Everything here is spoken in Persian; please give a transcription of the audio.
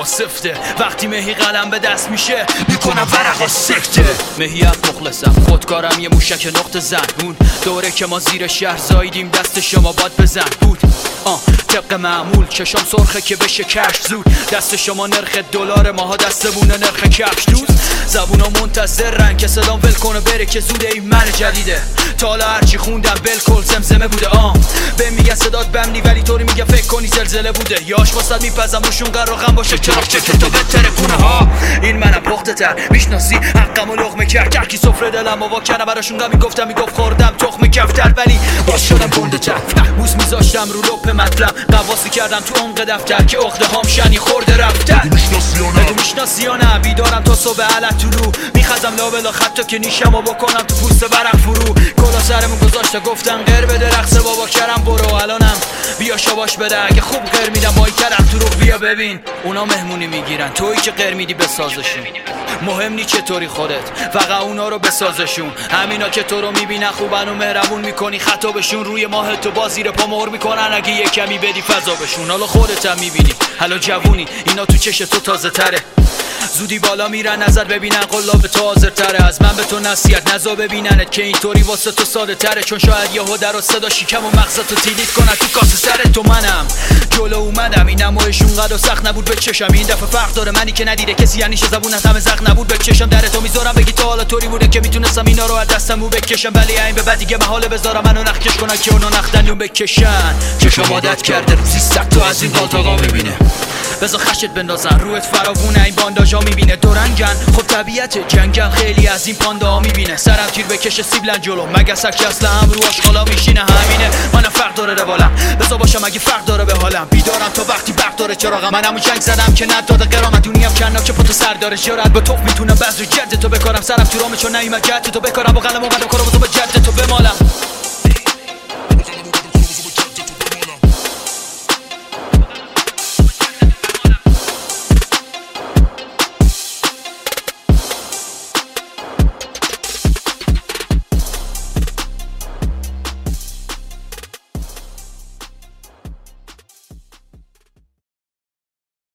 سفته. وقتی مهی قلم به دست میشه میکنم ورقا سکته. مهیت مخلصم خودکارم یه موشک نقطه زن. اون دوره که ما زیر شهر زاییدیم دست شما باد بزن بود. طبق معمول چشام سرخه که بشه کشف زود. دست شما نرخ دلار ماها دستمونه نرخ کفش دوز. زبونا منتظرن که صدام ول کنه بره که زوده این من جدیده. تا حالا هرچی خوندم بالکل زمزمه بوده. به میگن صدات بمنی ولی طوری میگه فکر کنی زلزله بوده. یاش واسط میپزم روشون قراغم باشه چراغچه که تو بتره کنه ها. این منم پخته تر میشناسی حقم و لقمه کرد کی سفره دلم و واکنه براشون غمی گفتم میگفت خوردم تخم کفتر ولی باز شدم گنده تر. بوس میذاشتم رو لپ مطلب قواسی کردم تو عمق دفتر که عقده هام شنی خورده رفتن. میشناسی یا نه بیدارم تا صبح علت تو رو میخزم لابلا خطا که نیشم و بکنم تو پوست برق فرو. کلا سرمون گذاشته گفتن غیر بده رقص بابا کرم برو. الانم بیا شاباش بده اگه خوب غیر میدم بایی کرم تو رو بیا ببین. اونا مهمونی میگیرن تویی که غیر میدی بسازشون. مهم نی چطوری خودت فقط اونا رو بسازشون. همینا که تو رو میبینن خوبن و مهربون میکنی خطا بشون. روی ماه تو با زیر پا مهر میکنن اگه یه کمی بدی فضا بشون. حالا خودت هم میبینی حالا جوونی اینا تو چش تو تازه تره. زودی بالا میرن نظر ببینن قلاب تو حاضر تره. از من به تو نصیحت نزا ببیننت که اینطوری واسه تو ساده تره. چون شاید یهو در و صدا شیکم و مغزتو تیلیت کنن تو کاسه سر تو. منم جلو اومدم این نمایشون قد سخت نبود به چشم. این دفعه فرق داره منی که ندیده کسی یعنی زبون همه زخم نبود به چشم. در تو میذارم بگی تا حالا طوری بوده که میتونستم اینا رو از دستمو بکشم. ولی این به بعد دیگه محاله بذارم منو نخکش کنن که اونو نختنیون بکشن. چشم عادت کرده روزی 100 تا از این قالتاقا میبینه. بذار خشت بندازن روت فراوونه این بانداژا میبینه. دورنگن خب طبیعت جنگن خیلی از این پاندا میبینه. سرم تیر بکشه سیبلن جلو مگه سک اصلا هم رو آشغالا میشینه. همینه منم فرق داره روالم بذار باشم اگه فرق داره به حالم. بیدارم تا وقتی برق داره چراغم. من همون جنگ زدم که نداده قرامت. دونیم کنم که پتو سر داره جرأت به توپ میتونم بذر جد تو بکارم. سرم تو رامه چون نیومد جد تو بکارم با قلم و قدم کارو تو به جد تو بمالم.